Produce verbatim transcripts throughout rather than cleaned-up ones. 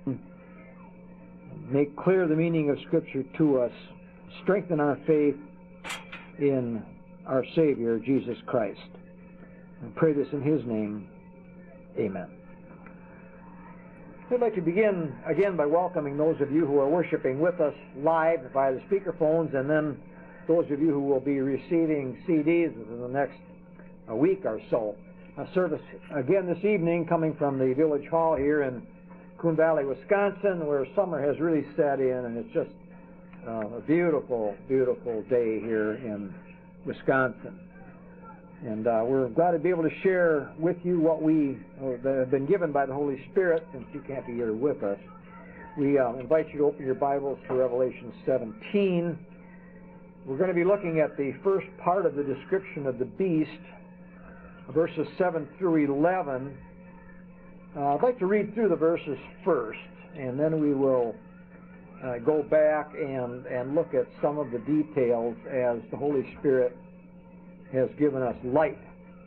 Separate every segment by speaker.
Speaker 1: make clear the meaning of Scripture to us, strengthen our faith in our Savior, Jesus Christ. And pray this in His name. Amen. I'd like to begin again by welcoming those of you who are worshiping with us live via the speakerphones, and then those of you who will be receiving C Ds in the next a week or so. A service again this evening coming from the Village Hall here in Coon Valley, Wisconsin, where summer has really set in, and it's just uh, a beautiful, beautiful day here in Wisconsin. And uh, we're glad to be able to share with you what we uh, have been given by the Holy Spirit, since you can't be here with us. We uh, invite you to open your Bibles to Revelation seventeen. We're going to be looking at the first part of the description of the beast, verses seven through eleven. Uh, I'd like to read through the verses first, and then we will uh, go back and, and look at some of the details as the Holy Spirit has given us light.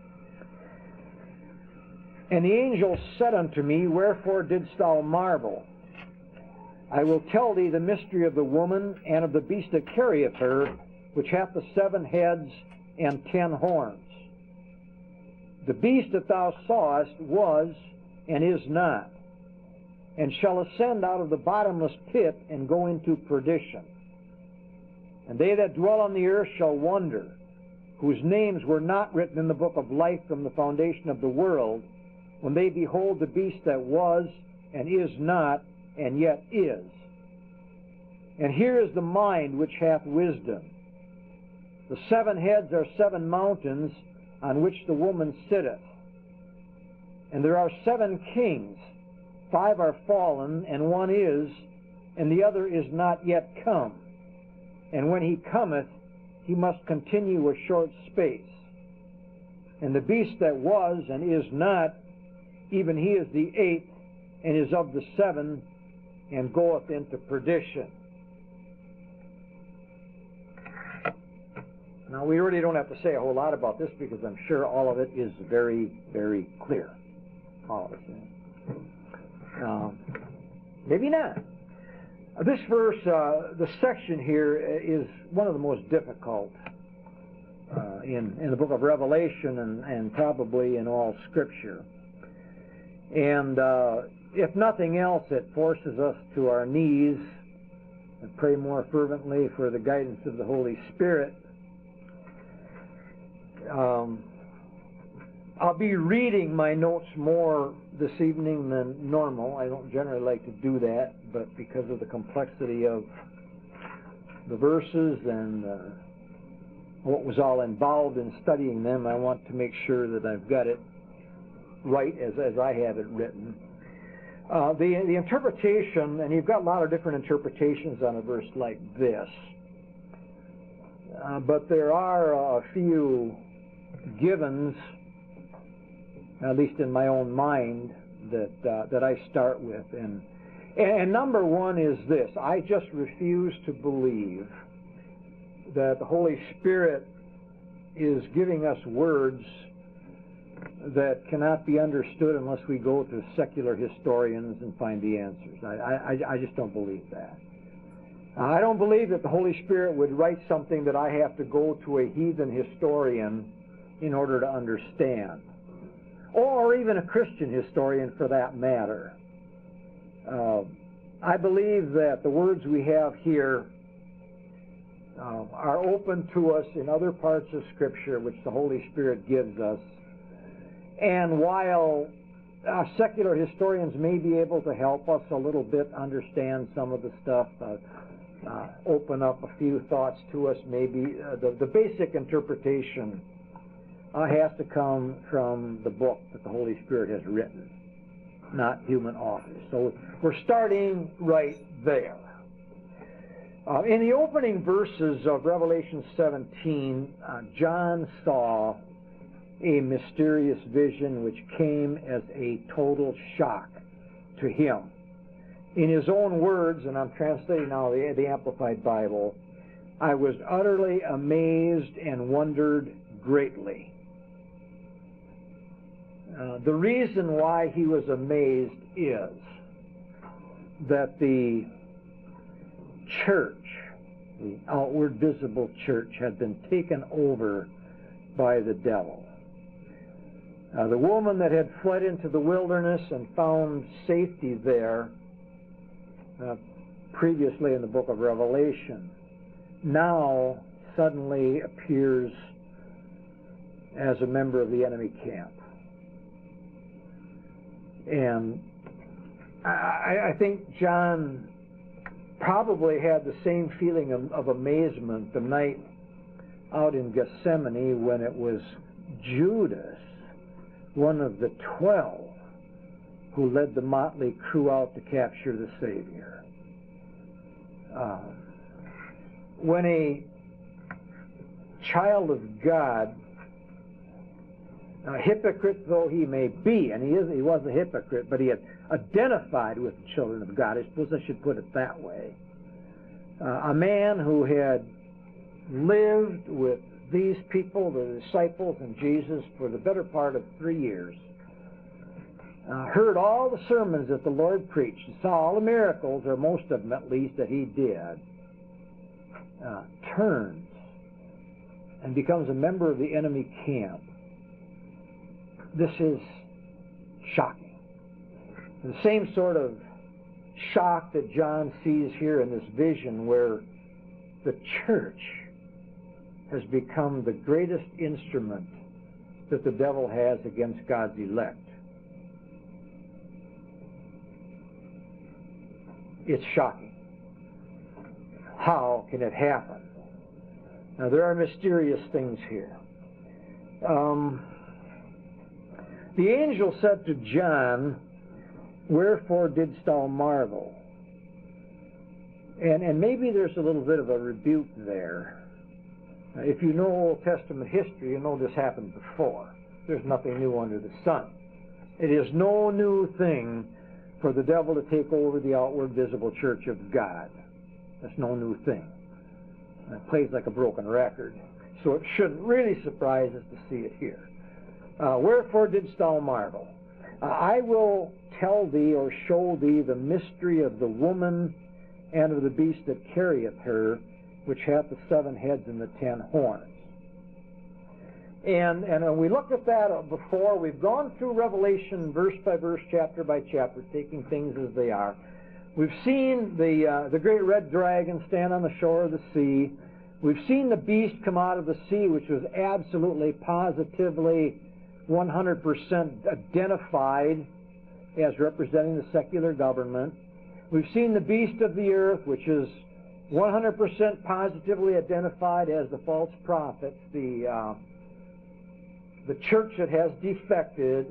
Speaker 1: And the angel said unto me, Wherefore didst thou marvel? I will tell thee the mystery of the woman and of the beast that carrieth her, which hath the seven heads and ten horns. The beast that thou sawest was and is not, and shall ascend out of the bottomless pit and go into perdition. And they that dwell on the earth shall wonder, whose names were not written in the book of life from the foundation of the world, when they behold the beast that was and is not and yet is. And here is the mind which hath wisdom. The seven heads are seven mountains on which the woman sitteth. And there are seven kings, five are fallen, and one is, and the other is not yet come. And when he cometh, he must continue a short space. And the beast that was and is not, even he is the eighth, and is of the seven, and goeth into perdition. Now, we really don't have to say a whole lot about this, because I'm sure all of it is very, very clear. All of it. Uh, maybe not. Uh, this verse, uh, the section here, is one of the most difficult uh, in, in the book of Revelation, and, and probably in all Scripture. And uh, if nothing else, it forces us to our knees and pray more fervently for the guidance of the Holy Spirit. Um, I'll be reading my notes more this evening than normal. I don't generally like to do that, but because of the complexity of the verses and uh, what was all involved in studying them, I want to make sure that I've got it right as, as I have it written. Uh, the, the interpretation, and you've got a lot of different interpretations on a verse like this, uh, but there are a few givens, at least in my own mind, that uh, that I start with. And, and number one is this: I just refuse to believe that the Holy Spirit is giving us words that cannot be understood unless we go to secular historians and find the answers. I, I, I just don't believe that. I don't believe that the Holy Spirit would write something that I have to go to a heathen historian in order to understand, or even a Christian historian for that matter. Uh, I believe that the words we have here uh, are open to us in other parts of Scripture which the Holy Spirit gives us. And while uh, secular historians may be able to help us a little bit understand some of the stuff, uh, uh, open up a few thoughts to us, maybe uh, the, the basic interpretation Uh, has to come from the book that the Holy Spirit has written, not human authors. So we're starting right there. Uh, in the opening verses of Revelation seventeen, uh, John saw a mysterious vision which came as a total shock to him. In his own words, and I'm translating now the, the Amplified Bible, I was utterly amazed and wondered greatly. Uh, the reason why he was amazed is that the church, the outward visible church, had been taken over by the devil. Uh, the woman that had fled into the wilderness and found safety there uh, previously in the book of Revelation now suddenly appears as a member of the enemy camp. And I, I think John probably had the same feeling of, of amazement the night out in Gethsemane when it was Judas, one of the twelve, who led the motley crew out to capture the Savior. Uh, when a child of God, a hypocrite though he may be, and he is, he was a hypocrite, but he had identified with the children of God, I suppose I should put it that way. Uh, a man who had lived with these people, the disciples and Jesus, for the better part of three years, uh, heard all the sermons that the Lord preached, and saw all the miracles, or most of them at least, that he did, uh, turns and becomes a member of the enemy camp. This is shocking. The same sort of shock that John sees here in this vision, where the church has become the greatest instrument that the devil has against God's elect. It's shocking. How can it happen? Now, there are mysterious things here. Um, the angel said to John, "Wherefore didst thou marvel?" And, and maybe there's a little bit of a rebuke there. Now, if you know Old Testament history, you know this happened before. There's nothing new under the sun. It is no new thing for the devil to take over the outward visible church of God. That's no new thing. It plays like a broken record. So it shouldn't really surprise us to see it here. Uh, Wherefore didst thou marvel? Uh, I will tell thee or show thee the mystery of the woman and of the beast that carrieth her, which hath the seven heads and the ten horns. And, and we looked at that before. We've gone through Revelation verse by verse, chapter by chapter, taking things as they are. We've seen the, uh, the great red dragon stand on the shore of the sea. We've seen the beast come out of the sea, which was absolutely, positively, one hundred percent identified as representing the secular government. We've seen the beast of the earth, which is one hundred percent positively identified as the false prophets, the, uh, the church that has defected.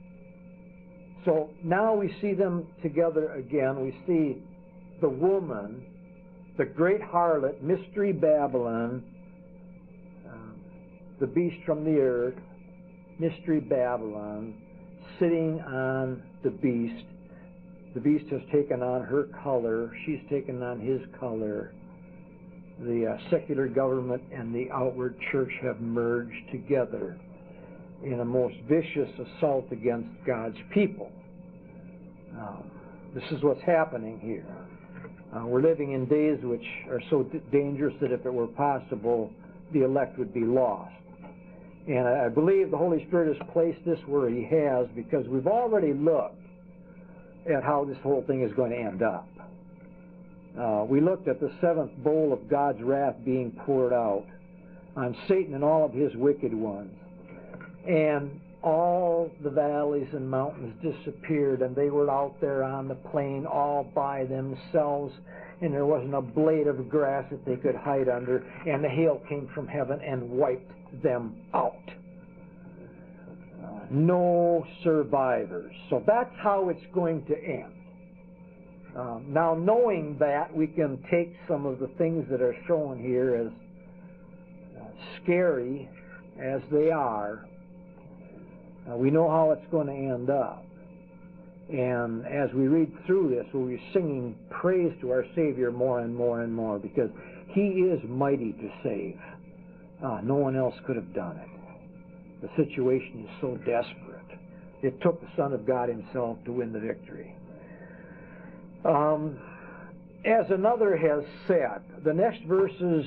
Speaker 1: So now we see them together again. We see the woman, the great harlot, Mystery Babylon, um, the beast from the earth, Mystery Babylon, sitting on the beast. The beast has taken on her color. She's taken on his color. The uh, secular government and the outward church have merged together in a most vicious assault against God's people. Uh, this is what's happening here. Uh, we're living in days which are so d- dangerous that if it were possible, the elect would be lost. And I, I believe the Holy Spirit has placed this where He has, because we've already looked at how this whole thing is going to end up. Uh, we looked at the seventh bowl of God's wrath being poured out on Satan and all of his wicked ones. And all the valleys and mountains disappeared, and they were out there on the plain all by themselves, and there wasn't a blade of grass that they could hide under, and the hail came from heaven and wiped them out. Uh, no survivors. So that's how it's going to end. Um, now, knowing that, we can take some of the things that are shown here, as uh, scary as they are. Uh, we know how it's going to end up. And as we read through this, we'll be singing praise to our Savior more and more and more, because He is mighty to save. Uh, no one else could have done it. The situation is so desperate. It took the Son of God Himself to win the victory. Um, as another has said, the next verses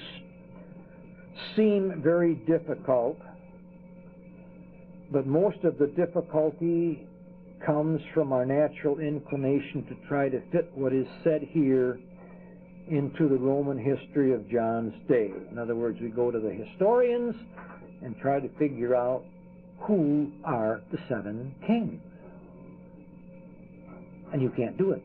Speaker 1: seem very difficult, but most of the difficulty comes from our natural inclination to try to fit what is said here into the Roman history of John's day. In other words, we go to the historians and try to figure out who are the seven kings. And you can't do it.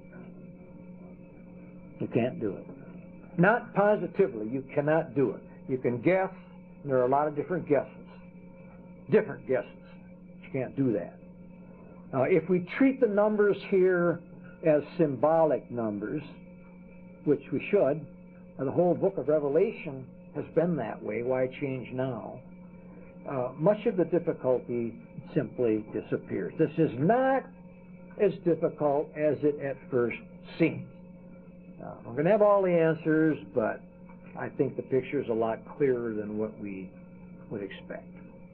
Speaker 1: You can't do it. Not positively, you cannot do it. You can guess, and there are a lot of different guesses. Different guesses. You can't do that. Uh, if we treat the numbers here as symbolic numbers, which we should, uh, the whole book of Revelation has been that way. Why change now? Uh, much of the difficulty simply disappears. This is not as difficult as it at first seems. Uh, we're going to have all the answers, but I think the picture is a lot clearer than what we would expect.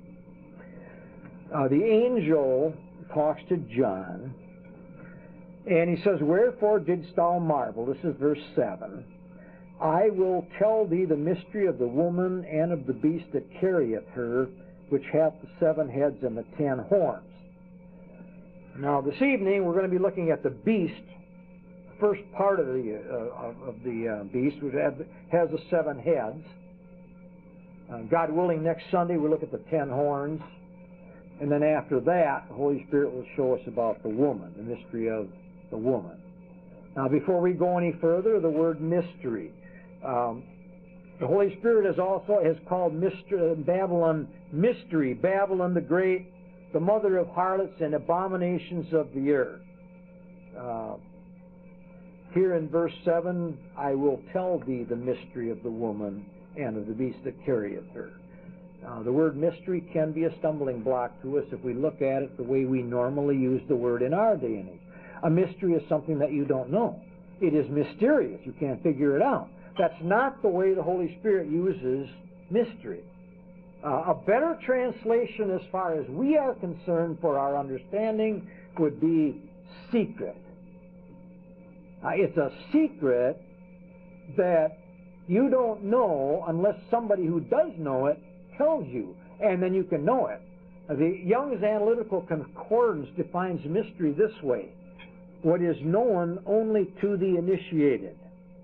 Speaker 1: Uh, the angel talks to John, and he says, "Wherefore didst thou marvel?" This is verse seven. "I will tell thee the mystery of the woman and of the beast that carrieth her, which hath the seven heads and the ten horns." Now, this evening we're going to be looking at the beast, the first part of the uh, of, of the uh, beast, which have, has the seven heads. Uh, God willing, next Sunday we'll look at the ten horns. And then after that, the Holy Spirit will show us about the woman, the mystery of the woman. Now, before we go any further, the word mystery. Um, the Holy Spirit has also has called mystery, Babylon mystery. Babylon the Great, the mother of harlots and abominations of the earth. Uh, here in verse seven, "I will tell thee the mystery of the woman and of the beast that carrieth her." Uh, the word mystery can be a stumbling block to us if we look at it the way we normally use the word in our day and age. A mystery is something that you don't know. It is mysterious. You can't figure it out. That's not the way the Holy Spirit uses mystery. Uh, a better translation as far as we are concerned for our understanding would be secret. Uh, it's a secret that you don't know unless somebody who does know it tells you, and then you can know it. The Young's Analytical Concordance defines mystery this way: what is known only to the initiated.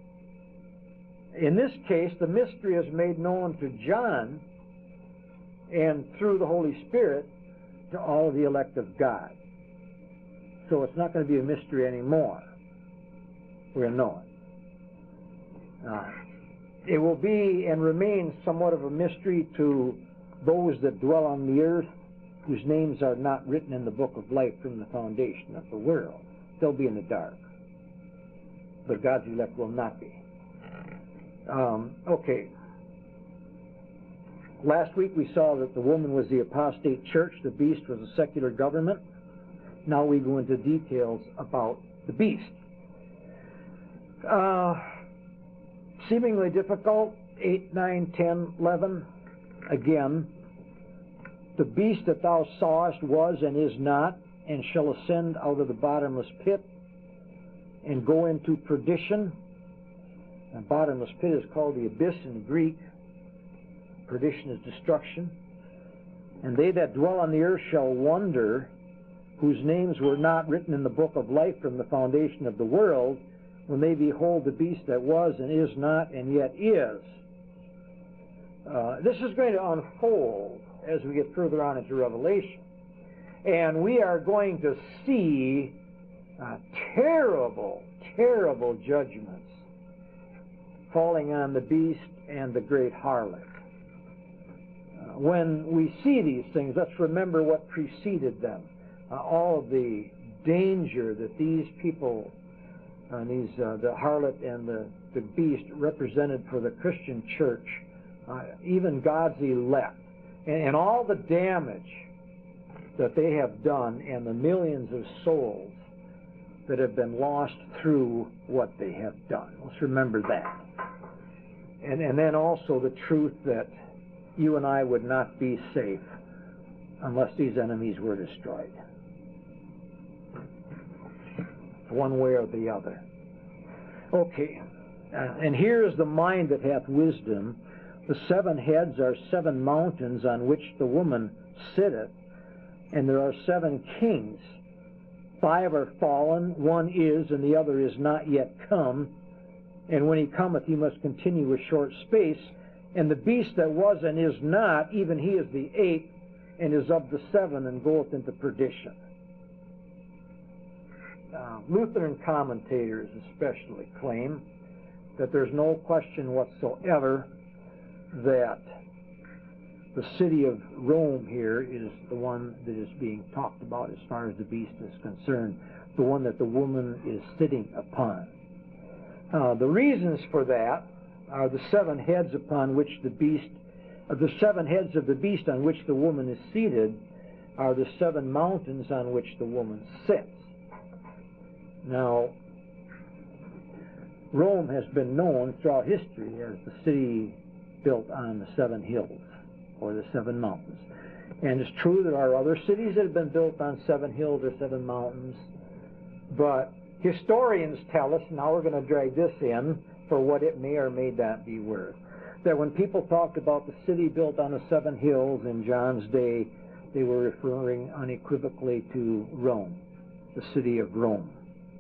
Speaker 1: In this case, the mystery is made known to John and through the Holy Spirit to all the elect of God. So it's not going to be a mystery anymore. We're going to know it. Uh, It will be and remain somewhat of a mystery to those that dwell on the earth, whose names are not written in the book of life from the foundation of the world. They'll be in the dark. But God's elect will not be. Um, okay. Last week we saw that the woman was the apostate church, the beast was a secular government. Now we go into details about the beast. Uh... Seemingly difficult, eight, nine, ten, eleven. Again, "The beast that thou sawest was and is not, and shall ascend out of the bottomless pit, and go into perdition." The bottomless pit is called the abyss in Greek. Perdition is destruction. "And they that dwell on the earth shall wonder, whose names were not written in the book of life from the foundation of the world, when they behold the beast that was and is not and yet is." Uh, this is going to unfold as we get further on into Revelation. And we are going to see uh, terrible, terrible judgments falling on the beast and the great harlot. Uh, when we see these things, let's remember what preceded them. Uh, all of the danger that these people And these, uh, the harlot and the, the beast represented for the Christian church, uh, even God's elect, and, and all the damage that they have done, and the millions of souls that have been lost through what they have done. Let's remember that. And, and then also the truth that you and I would not be safe unless these enemies were destroyed. One way or the other. Okay, uh, and here is the mind that hath wisdom. The seven heads are seven mountains on which the woman sitteth, and there are seven kings. Five are fallen, one is, and the other is not yet come. And when he cometh, he must continue a short space. And the beast that was and is not, even he is the eighth, and is of the seven, and goeth into perdition. Uh, Lutheran commentators especially claim that there's no question whatsoever that the city of Rome here is the one that is being talked about as far as the beast is concerned, the one that the woman is sitting upon. Uh, the reasons for that are the seven heads upon which the beast, uh, the seven heads of the beast on which the woman is seated are the seven mountains on which the woman sits. Now, Rome has been known throughout history as the city built on the seven hills, or the seven mountains. And it's true there are other cities that have been built on seven hills or seven mountains, but historians tell us, now we're going to drag this in for what it may or may not be worth, that when people talked about the city built on the seven hills in John's day, they were referring unequivocally to Rome, the city of Rome.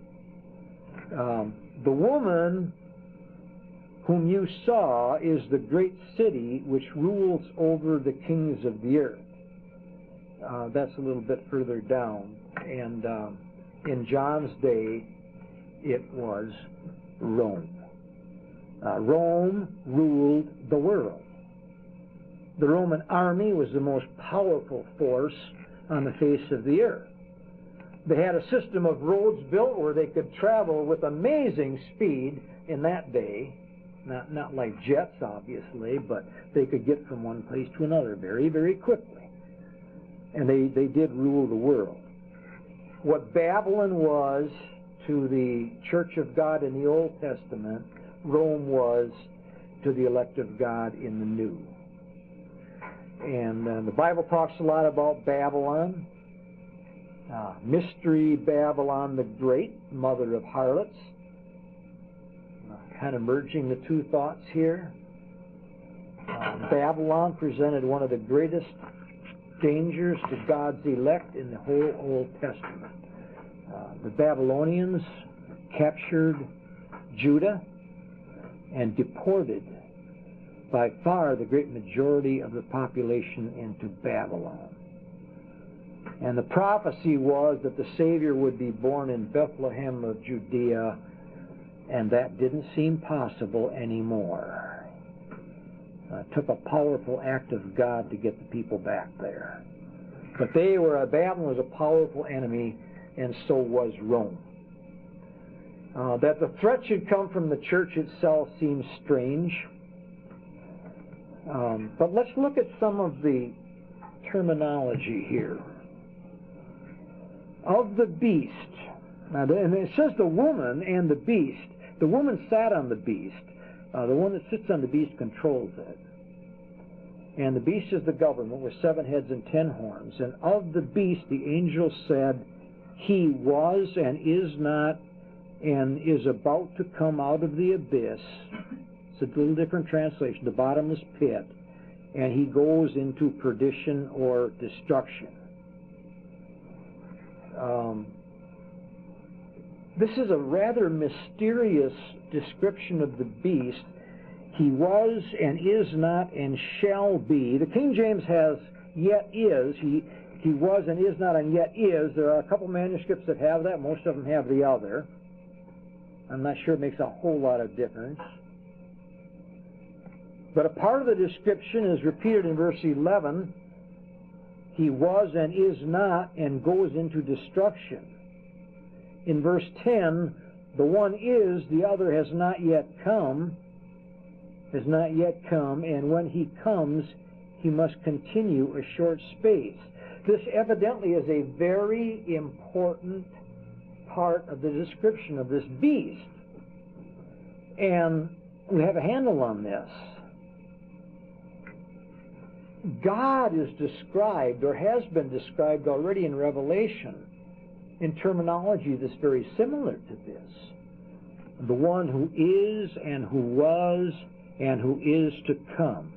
Speaker 1: Um, the woman whom you saw is the great city which rules over the kings of the earth. Uh, that's a little bit further down. And um, in John's day, it was Rome. Uh, Rome ruled the world. The Roman army was the most powerful force on the face of the earth. They had a system of roads built where they could travel with amazing speed in that day. Not, not like jets, obviously, but they could get from one place to another very, very quickly. And they, they did rule the world. What Babylon was to the Church of God in the Old Testament, Rome was to the elect of God in the New. And uh, the Bible talks a lot about Babylon. Uh, Mystery Babylon the Great, mother of harlots. Uh, kind of merging the two thoughts here. Uh, Babylon presented one of the greatest dangers to God's elect in the whole Old Testament. Uh, the Babylonians captured Judah and deported by far the great majority of the population into Babylon. And the prophecy was that the Savior would be born in Bethlehem of Judea, and that didn't seem possible anymore. Uh, it took a powerful act of God to get the people back there. But they were, Babylon was a powerful enemy, and so was Rome. Uh, that the threat should come from the church itself seems strange. Um, but let's look at some of the terminology here. Of the beast, now, and it says the woman and the beast. The woman sat on the beast. Uh, the one that sits on the beast controls it. And the beast is the government with seven heads and ten horns. And of the beast, the angel said, he was and is not and is about to come out of the abyss. It's a little different translation, the bottomless pit. And he goes into perdition or destruction. Um, this is a rather mysterious description of the beast. He was and is not and shall be. The King James has yet is. He, he was and is not and yet is. There are a couple manuscripts that have that. Most of them have the other. I'm not sure it makes a whole lot of difference. But a part of the description is repeated in verse eleven. He was and is not and goes into destruction. In verse ten, the one is, the other has not yet come, has not yet come, and when he comes, he must continue a short space. This evidently is a very important part of the description of this beast. And we have a handle on this. God is described, or has been described already in Revelation, in terminology that's very similar to this. the one who is and who was and who is to come.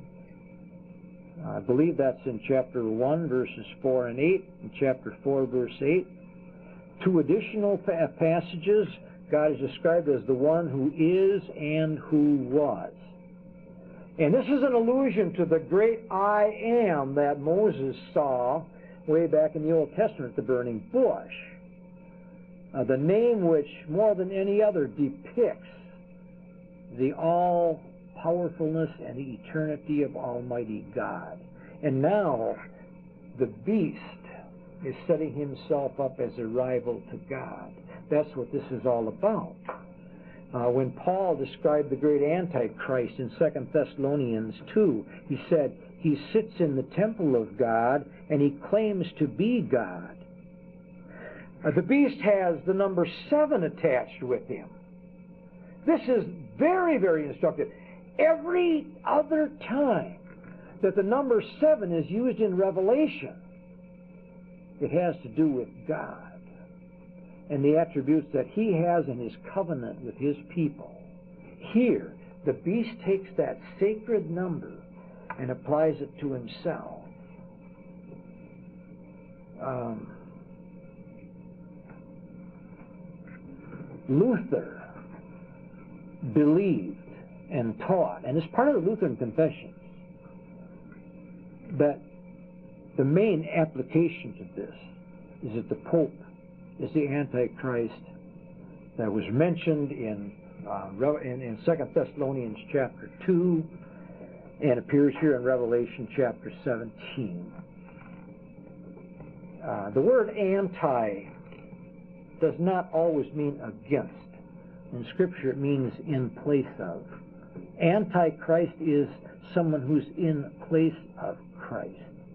Speaker 1: I believe that's in chapter one, verses four and eight, and chapter four, verse eight. Two additional pa- passages, God is described as the one who is and who was. And this is an allusion to the great I am that Moses saw way back in the Old Testament, the burning bush. Uh, the name which, more than any other, depicts the all-powerfulness and the eternity of Almighty God. And now, the beast is setting himself up as a rival to God. That's what this is all about. Uh, when Paul described the great Antichrist in Second Thessalonians two, he said, he sits in the temple of God and he claims to be God. Uh, the beast has the number seven attached with him. This is very, very instructive. Every other time that the number seven is used in Revelation, it has to do with God and the attributes that he has in his covenant with his people. Here, the beast takes that sacred number and applies it to himself. Um, Luther believed and taught, and it's part of the Lutheran Confession, that the main applications of this is that the Pope is the Antichrist that was mentioned in uh, in, in Second Thessalonians chapter two and appears here in Revelation chapter seventeen. Uh, the word anti does not always mean against. In Scripture it means in place of. Antichrist is someone who's in place of Christ.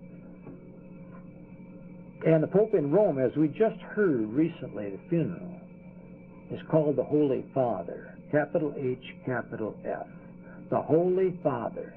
Speaker 1: And the Pope in Rome, as we just heard recently at the funeral, is called the Holy Father. Capital H, capital F. The Holy Father.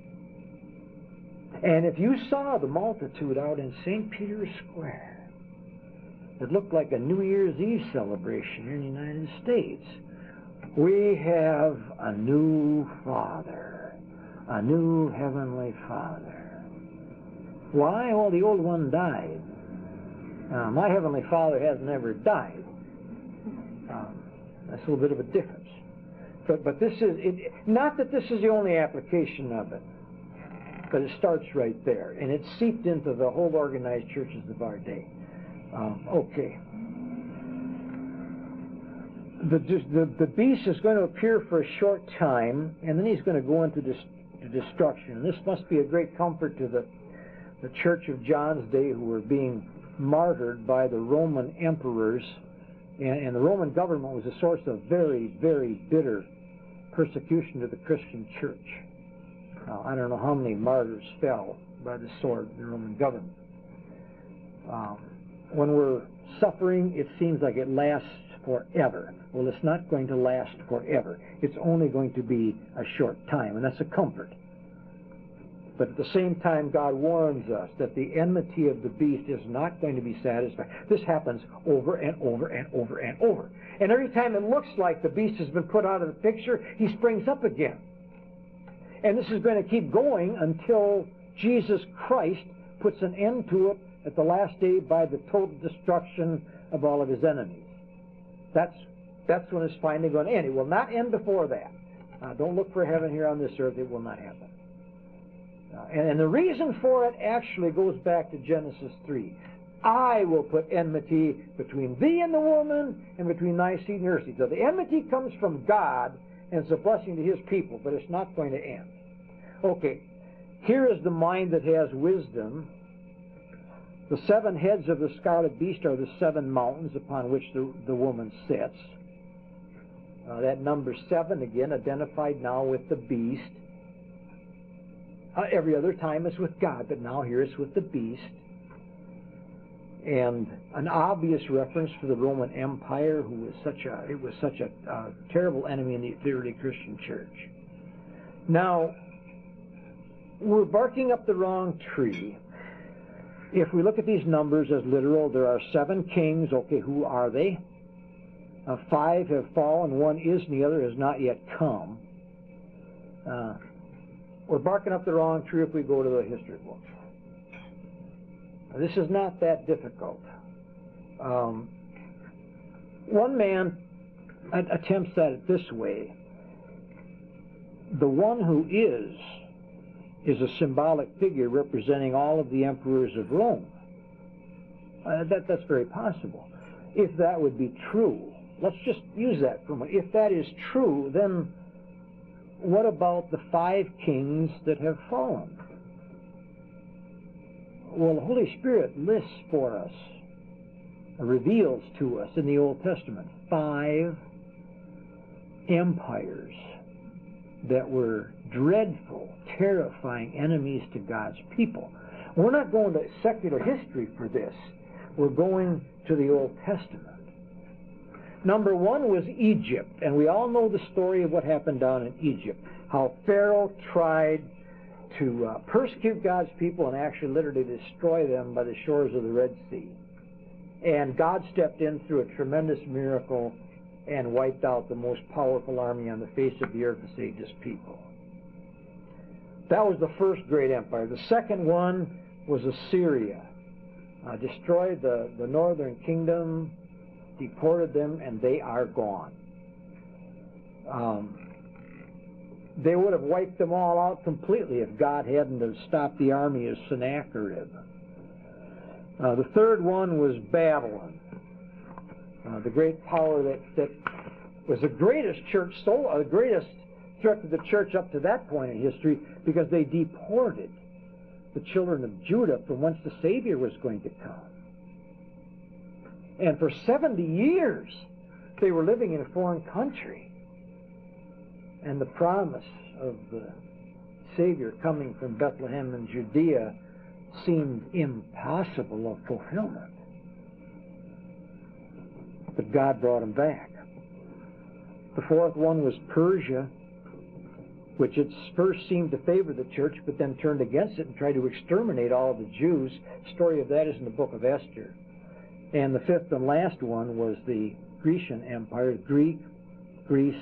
Speaker 1: And if you saw the multitude out in Saint Peter's Square, it looked like a New Year's Eve celebration here in the United States. We have a new Father, a new Heavenly Father. Why? Well, the old one died. Uh, my Heavenly Father hasn't ever died. Um, that's a little bit of a difference. But, but this is, it, not that this is the only application of it, but it starts right there. And it's seeped into the whole organized churches of our day. Um, okay. The, the, the beast is going to appear for a short time, and then he's going to go into dis, to destruction. And this must be a great comfort to the, the church of John's day, who were being martyred by the Roman emperors, and, and the Roman government was a source of very, very bitter persecution to the Christian church. Uh, I don't know how many martyrs fell by the sword of the Roman government. Um, when we're suffering, it seems like it lasts forever. Well, it's not going to last forever. It's only going to be a short time, and that's a comfort. But at the same time, God warns us that the enmity of the beast is not going to be satisfied. This happens over and over and over and over. And every time it looks like the beast has been put out of the picture, he springs up again. And this is going to keep going until Jesus Christ puts an end to it at the last day by the total destruction of all of his enemies. That's, that's when it's finally going to end. It will not end before that. Uh, don't look for heaven here on this earth. It will not happen. Uh, and, and the reason for it actually goes back to Genesis three. I will put enmity between thee and the woman, and between thy seed and her seed. So the enmity comes from God, and it's a blessing to his people, but it's not going to end. Okay, here is the mind that has wisdom. The seven heads of the scarlet beast are the seven mountains upon which the, the woman sits. Uh, that number seven, again, identified now with the beast. Uh, every other time it's with God, but now here it's with the beast. And an obvious reference to the Roman Empire, who was such a it was such a uh, terrible enemy in the, the early Christian church. Now, we're barking up the wrong tree. If we look at these numbers as literal, there are seven kings. Okay, who are they? Uh, five have fallen, one is, and the other has not yet come. Uh, we're barking up the wrong tree if we go to the history books. This is not that difficult. Um, one man attempts at it this way. The one who is, is a symbolic figure representing all of the emperors of Rome. Uh, that, that's very possible. If that would be true, let's just use that for a moment. If that is true, then what about the five kings that have fallen? Well, the Holy Spirit lists for us, reveals to us in the Old Testament, five empires that were dreadful, terrifying enemies to God's people. We're not going to secular history for this. We're going to the Old Testament. Number one was Egypt, and we all know the story of what happened down in Egypt, how Pharaoh tried to uh, persecute God's people and actually literally destroy them by the shores of the Red Sea. And God stepped in through a tremendous miracle and wiped out the most powerful army on the face of the earth and saved his people. That was the first great empire. The second one was Assyria. Uh, destroyed the, the northern kingdom, deported them, and they are gone. Um, they would have wiped them all out completely if God hadn't have stopped the army of Sennacherib. Uh, the third one was Babylon, uh, the great power that, that was the greatest church, so uh, the greatest threat to the church up to that point in history, because they deported the children of Judah from whence the Savior was going to come. And for seventy years, they were living in a foreign country. And the promise of the Savior coming from Bethlehem in Judea seemed impossible of fulfillment. But God brought them back. The fourth one was Persia, which at first seemed to favor the church, but then turned against it and tried to exterminate all the Jews. The story of that is in the book of Esther. And the fifth and last one was the Grecian Empire, Greek, Greece,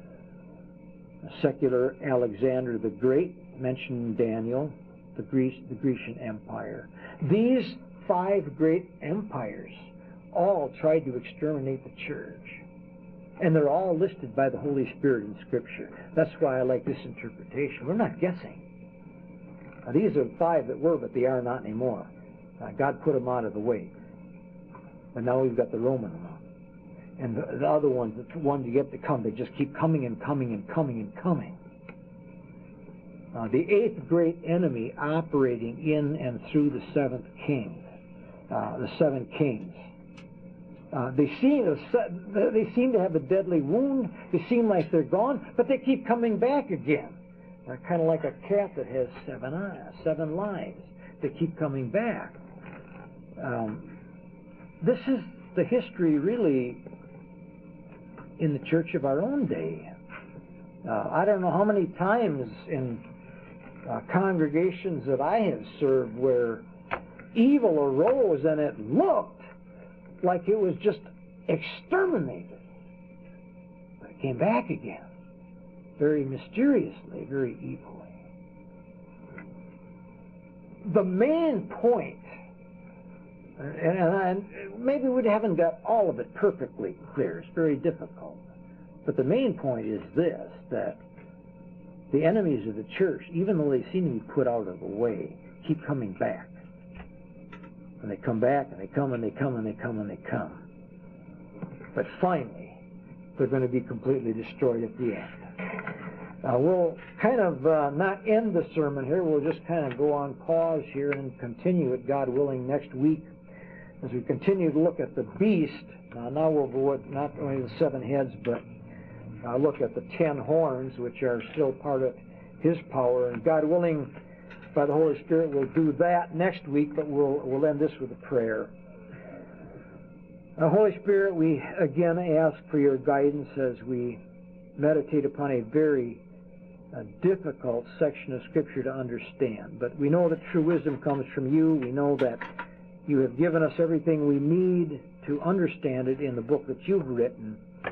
Speaker 1: secular Alexander the Great, mentioned in Daniel, the, Greece, the Grecian Empire. These five great empires all tried to exterminate the church. And they're all listed by the Holy Spirit in Scripture. That's why I like this interpretation. We're not guessing. Now, these are five that were, but they are not anymore. Uh, God put them out of the way. And now we've got the Roman one. And the, the other ones, the ones yet to come, they just keep coming and coming and coming and coming. Uh, the eighth great enemy operating in and through the seventh king, uh, the seven kings. Uh, they seem they seem to have a deadly wound. They seem like they're gone, but they keep coming back again. They're kind of like a cat that has seven eyes, seven lives. They keep coming back. Um, this is the history, really, in the church of our own day. Uh, I don't know how many times in uh, congregations that I have served where evil arose and it looked like it was just exterminated. But it came back again, very mysteriously, very evilly. The main point, and, and maybe we haven't got all of it perfectly clear, it's very difficult, but the main point is this, that the enemies of the church, even though they seem to be put out of the way, keep coming back. And they come back, and they come, and they come, and they come, and they come. But finally, they're going to be completely destroyed at the end. Uh, we'll kind of uh, not end the sermon here. We'll just kind of go on pause here and continue it, God willing, next week as we continue to look at the beast. Uh, now we'll go with not only the seven heads, but uh, look at the ten horns, which are still part of his power. And God willing, by the Holy Spirit, we'll do that next week, but we'll, we'll end this with a prayer. Uh, Holy Spirit, we again ask for your guidance as we meditate upon a very uh, difficult section of Scripture to understand. But we know that true wisdom comes from you. We know that you have given us everything we need to understand it in the book that you've written.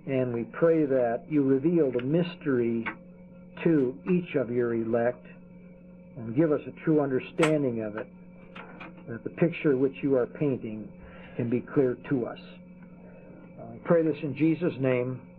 Speaker 1: And we pray that you reveal the mystery to each of your elect and give us a true understanding of it, that the picture which you are painting can be clear to us. I pray this in Jesus' name.